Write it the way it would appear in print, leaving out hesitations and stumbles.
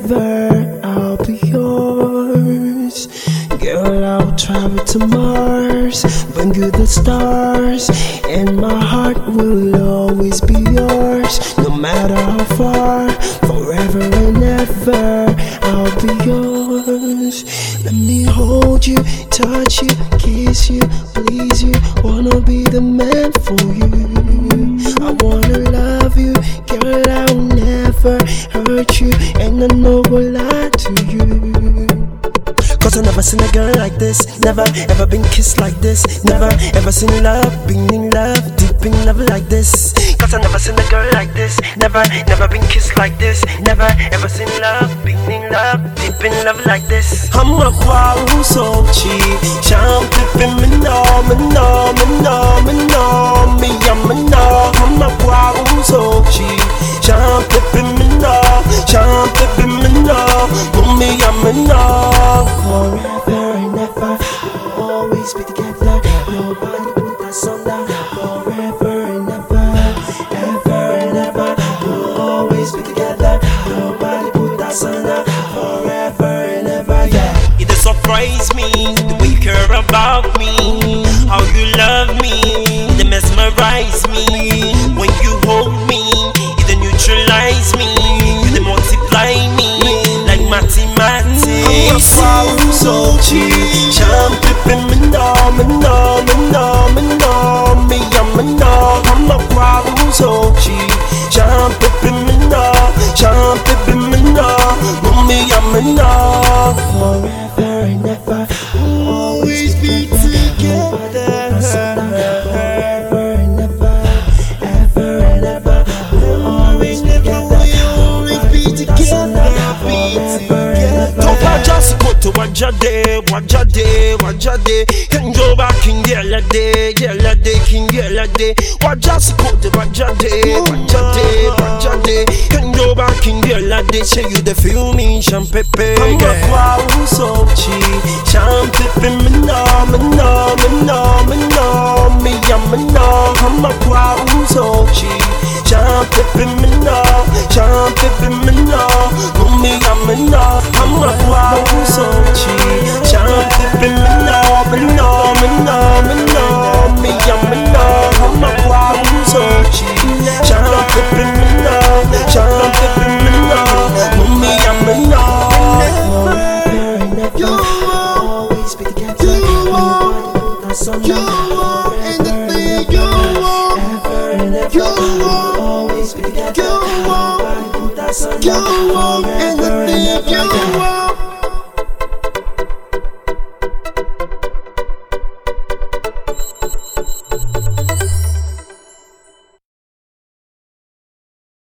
forever I'll be yours. Girl, I'll travel to Mars, bring you the stars, and my heart will always be yours. No matter how far, forever and ever I'll be yours. Let me hold you, touch you, kiss you, please you. Wanna be the man for you. I wanna love you, girl, I'll never hurt you, and I no go lie to you. Cause I never seen a girl like this, never ever been kissed like this, never ever seen love, been in love, deep in love like this. Cause I never seen a girl like this, never been kissed like this, never ever seen love, been in love, deep in love like this. I'm a wow so cheap, champ pippin' me no, me no, me no, me no, me I'm a no. I'm a wow so cheap, champ pippin' me no, champ pippin' me no, me I'm a no. Forever and ever, we'll always be together. Nobody put us under. Forever and ever, ever and ever, we'll always be together. Nobody put us under. Forever and ever, yeah. It surprise me the way you care about me, how you love me, they mesmerize me. When you hold me, it neutralize me, you multiply me like mathematics. Wow, so cheap, champ pippin' me no, me no, me no, me no, me I'm a no. I'm a wow, so cheap, champ pippin' me no, champ pippin' me no, me I'm a no. Forever and ever, we'll always be together. Forever and ever, ever and ever, we'll always be together. We'll always be together. Just go to Wajade, and go back in yellow day, king yellow day. Just go to Wajade, and go back in yellow day. Say you the feel me, champepe. I'm a wow so cheap, champepe me no, me no, me no, me no, me I'm a no. I'm a wow so cheap, champepe me no, champepe me no, me I'm a no. I'm a wow so cheap, champepe me no, me no, me no, me no, me I'm a no. I'm a wow so cheap, champepe me no, champepe me no, me I'm a no. Forever and ever, we'll always be together. Nobody put us under. Forever and ever, we'll always be together. Nobody put us under. Forever and ever.